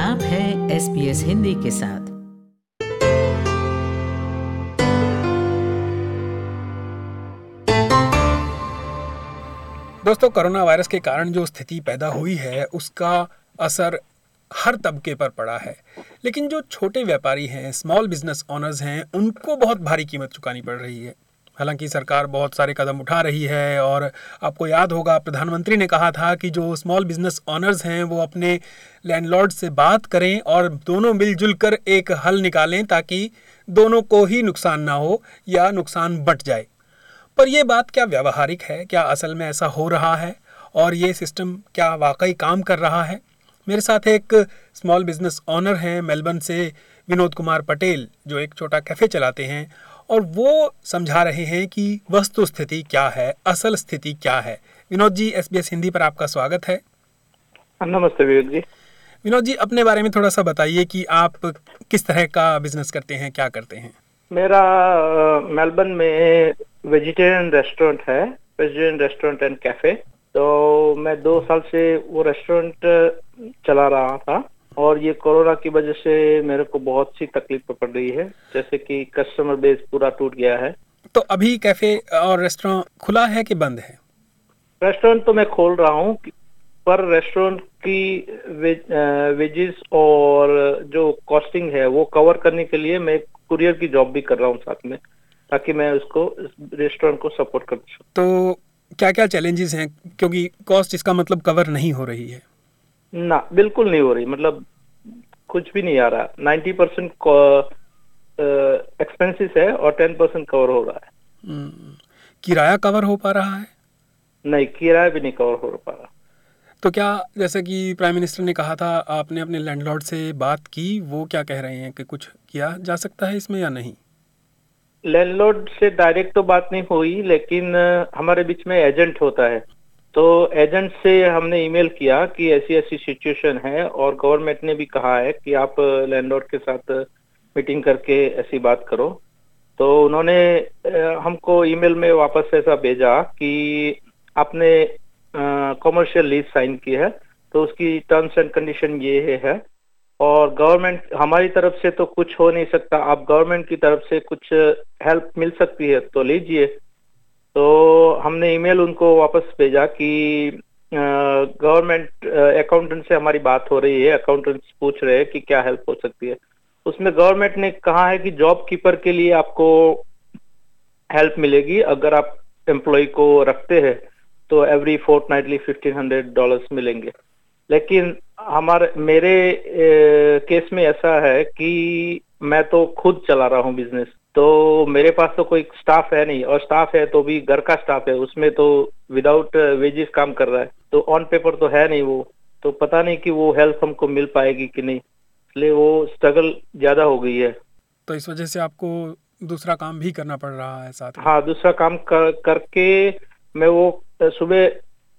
आप हैं SBS हिंदी के साथ। दोस्तों, कोरोना वायरस के कारण जो स्थिति पैदा हुई है उसका असर हर तबके पर पड़ा है, लेकिन जो छोटे व्यापारी हैं, स्मॉल बिजनेस ओनर्स हैं, उनको बहुत भारी कीमत चुकानी पड़ रही है। हालांकि सरकार बहुत सारे कदम उठा रही है और आपको याद होगा प्रधानमंत्री ने कहा था कि जो स्मॉल बिजनेस ओनर्स हैं वो अपने लैंडलॉर्ड से बात करें और दोनों मिलजुल कर एक हल निकालें ताकि दोनों को ही नुकसान ना हो या नुकसान बंट जाए। पर यह बात क्या व्यावहारिक है? क्या असल में ऐसा हो रहा है? और ये सिस्टम क्या वाकई काम कर रहा है? मेरे साथ एक स्मॉल बिजनेस ओनर हैं मेलबर्न से, विनोद कुमार पटेल, जो एक छोटा कैफ़े चलाते हैं और वो समझा रहे हैं कि वस्तु स्थिति क्या है, असल स्थिति क्या है। विनोद जी, SBS हिंदी पर आपका स्वागत है। नमस्ते विवेक जी। विनोद जी, अपने बारे में थोड़ा सा बताइए कि आप किस तरह का बिजनेस करते हैं, क्या करते हैं? मेरा मेलबर्न में वेजिटेरियन रेस्टोरेंट है, वेजिटेरियन रेस्टोरेंट एंड कैफे। तो मैं 2 साल से वो रेस्टोरेंट चला रहा था और ये कोरोना की वजह से मेरे को बहुत सी तकलीफ पड़ रही है, जैसे कि कस्टमर बेस पूरा टूट गया है। तो अभी कैफे और रेस्टोरेंट खुला है कि बंद है? रेस्टोरेंट तो मैं खोल रहा हूँ, पर रेस्टोरेंट की वेजेस और जो कॉस्टिंग है वो कवर करने के लिए मैं कुरियर की जॉब भी कर रहा हूँ साथ में, ताकि मैं उसको रेस्टोरेंट को सपोर्ट कर सकूँ। तो क्या क्या चैलेंजेस हैं, क्योंकि कॉस्ट इसका मतलब कवर नहीं हो रही है? ना, बिल्कुल नहीं हो रही, मतलब कुछ भी नहीं आ रहा। 90% एक्सपेंसेस है और 10% कवर हो रहा है। किराया कवर हो पा रहा है? नहीं, किराया भी नहीं कवर हो पा रहा। तो क्या, जैसे कि प्राइम मिनिस्टर ने कहा था, आपने अपने लैंडलॉर्ड से बात की, वो क्या कह रहे हैं कि कुछ किया जा सकता है इसमें या नहीं? लैंडलॉर्ड से डायरेक्ट तो बात नहीं हुई, लेकिन हमारे बीच में एजेंट होता है, तो एजेंट से हमने ईमेल किया कि ऐसी ऐसी सिचुएशन है और गवर्नमेंट ने भी कहा है कि आप लैंडलॉर्ड के साथ मीटिंग करके ऐसी बात करो। तो उन्होंने हमको ईमेल में वापस ऐसा भेजा कि आपने कमर्शियल लीज साइन की है, तो उसकी टर्म्स एंड कंडीशन ये है और गवर्नमेंट हमारी तरफ से तो कुछ हो नहीं सकता, आप गवर्नमेंट की तरफ से कुछ हेल्प मिल सकती है तो लीजिए। तो हमने ईमेल उनको वापस भेजा कि गवर्नमेंट अकाउंटेंट से हमारी बात हो रही है, अकाउंटेंट पूछ रहे हैं कि क्या हेल्प हो सकती है। उसमें गवर्नमेंट ने कहा है कि जॉब कीपर के लिए आपको हेल्प मिलेगी, अगर आप एम्प्लॉय को रखते हैं तो एवरी फोर्टनाइटली $1,500 मिलेंगे। लेकिन मेरे केस में ऐसा है कि मैं तो खुद चला रहा हूँ बिजनेस, तो मेरे पास तो कोई स्टाफ है नहीं, और स्टाफ है तो भी घर का स्टाफ है, उसमें तो विदाउट वेजेस काम कर रहा है, तो ऑन पेपर तो है नहीं वो, तो पता नहीं कि वो हेल्प हमको मिल पाएगी कि नहीं, इसलिए वो स्ट्रगल ज्यादा हो गई है। तो इस वजह से आपको दूसरा काम भी करना पड़ रहा है साथ में? हाँ, दूसरा काम करके मैं वो सुबह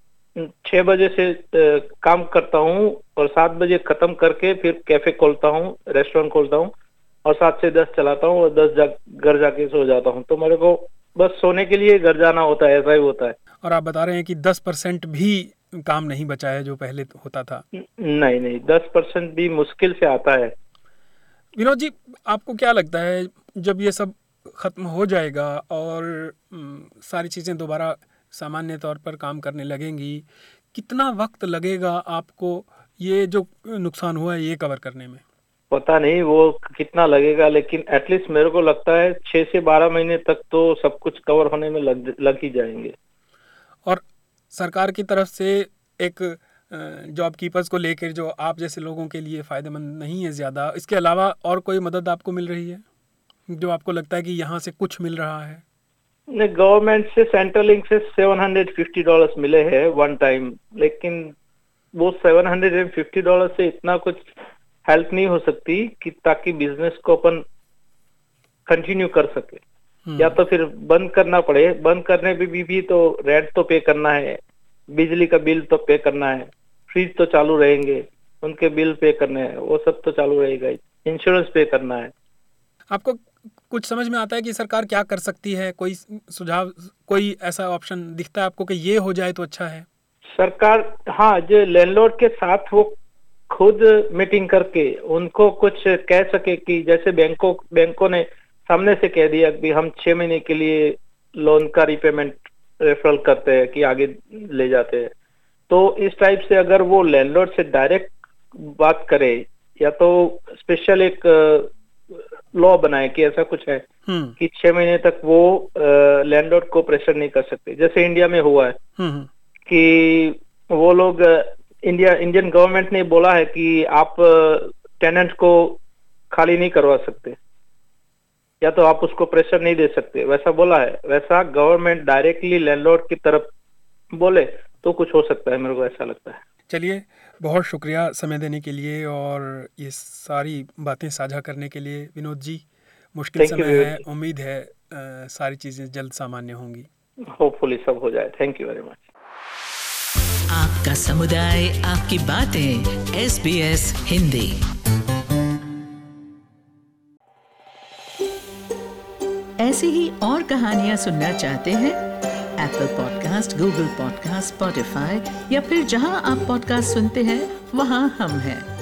6 बजे से काम करता हूँ और 7 बजे खत्म करके फिर कैफे खोलता हूँ, रेस्टोरेंट खोलता हूँ और 7 से 10 चलाता हूँ और 10 घर जाके सो जाता हूँ। तो मेरे को बस सोने के लिए घर जाना होता है, ऐसा ही होता है। और आप बता रहे हैं कि 10% भी काम नहीं बचा है जो पहले होता था? नहीं नहीं, 10% भी मुश्किल से आता है। विनोद जी, आपको क्या लगता है, जब ये सब खत्म हो जाएगा और सारी चीज़ें दोबारा सामान्य तौर पर काम करने लगेंगी, कितना वक्त लगेगा आपको ये जो नुकसान हुआ है ये कवर करने में? पता नहीं वो कितना लगेगा, लेकिन एटलीस्ट मेरे को लगता है 6 से 12 महीने तक तो सब कुछ कवर होने में लग ही जाएंगे। और सरकार की तरफ से एक जॉब कीपर्स को लेकर जो आप जैसे लोगों के लिए फ़ायदेमंद नहीं है ज़्यादा, इसके अलावा और कोई मदद आपको मिल रही है जो आपको लगता है कि यहाँ से कुछ मिल रहा है? नहीं, गवर्नमेंट से, सेंट्रल लिंक से $750 मिले हैं वन टाइम, लेकिन वो $750 से इतना कुछ हेल्प नहीं हो सकती कि ताकि बिजनेस को अपन कंटिन्यू कर सके। या तो फिर बंद करना पड़े, बंद करने पे भी तो रेंट तो पे करना है, बिजली का बिल तो पे करना है, फ्रिज तो चालू रहेंगे, उनके बिल पे करने हैं, वो सब तो चालू रहेगा, इंश्योरेंस पे करना है। आपको कुछ समझ में आता है कि सरकार क्या कर सकती है? कोई सुझाव, कोई ऐसा ऑप्शन दिखता है आपको कि ये हो जाए तो अच्छा है? सरकार, हाँ, जो लैंडलॉर्ड के साथ वो खुद मीटिंग करके उनको कुछ कह सके कि जैसे बैंकों ने सामने से कह दिया कि हम 6 महीने के लिए लोन का रिपेमेंट रेफरल करते हैं कि आगे ले जाते हैं, तो इस टाइप से अगर वो लैंडलॉर्ड से डायरेक्ट बात करे या तो स्पेशल एक लॉ बनाए कि ऐसा कुछ है कि 6 महीने तक वो लैंडलॉर्ड को प्रेशर नहीं कर सकते, जैसे इंडिया में हुआ है कि वो लोग इंडियन गवर्नमेंट ने बोला है कि आप टेनेंट को खाली नहीं करवा सकते या तो आप उसको प्रेशर नहीं दे सकते, वैसा बोला है। वैसा गवर्नमेंट डायरेक्टली लैंडलॉर्ड की तरफ बोले तो कुछ हो सकता है, मेरे को ऐसा लगता है। चलिए, बहुत शुक्रिया समय देने के लिए और ये सारी बातें साझा करने के लिए विनोद जी। मुश्किल समय है, उम्मीद है सारी चीज़ें जल्द सामान्य होंगी। होपफुली सब हो जाए। Thank you very much. आपका समुदाय, आपकी बातें, SBS हिंदी। ऐसी ही और कहानियां सुनना चाहते हैं? Apple podcast, Google podcast, Spotify या फिर जहां आप पॉडकास्ट सुनते हैं वहां हम हैं।